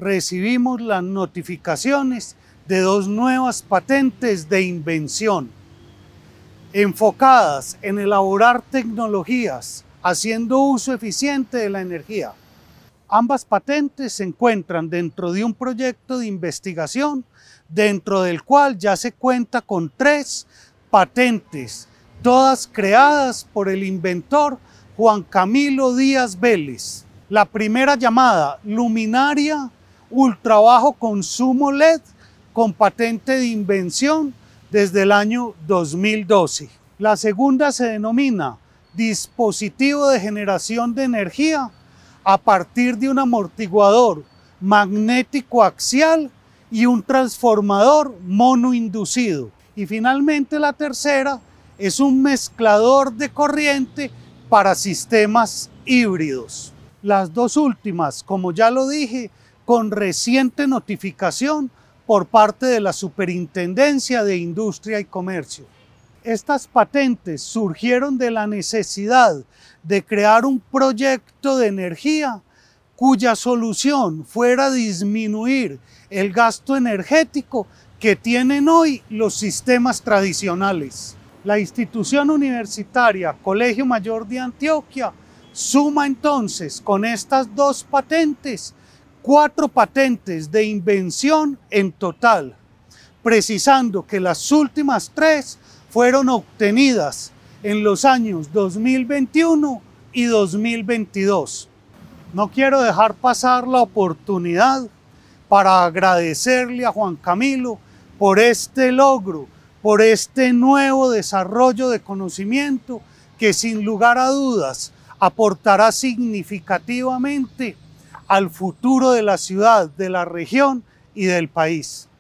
recibimos las notificaciones de 2 nuevas patentes de invención, enfocadas en elaborar tecnologías haciendo uso eficiente de la energía. Ambas patentes se encuentran dentro de un proyecto de investigación, dentro del cual ya se cuenta con 3 patentes, todas creadas por el inventor Juan Camilo Díaz Vélez. La primera, llamada luminaria ultra bajo consumo LED, con patente de invención desde el año 2012. La segunda se denomina dispositivo de generación de energía a partir de un amortiguador magnético axial y un transformador monoinducido. Y finalmente la tercera es un mezclador de corriente para sistemas híbridos. Las 2 últimas, como ya lo dije, con reciente notificación por parte de la Superintendencia de Industria y Comercio. Estas patentes surgieron de la necesidad de crear un proyecto de energía cuya solución fuera disminuir el gasto energético que tienen hoy los sistemas tradicionales. La institución universitaria Colegio Mayor de Antioquia suma entonces con estas 2 patentes 4 patentes de invención en total, precisando que las últimas 3 fueron obtenidas en los años 2021 y 2022. No quiero dejar pasar la oportunidad para agradecerle a Juan Camilo por este logro, por este nuevo desarrollo de conocimiento que sin lugar a dudas aportará significativamente al futuro de la ciudad, de la región y del país.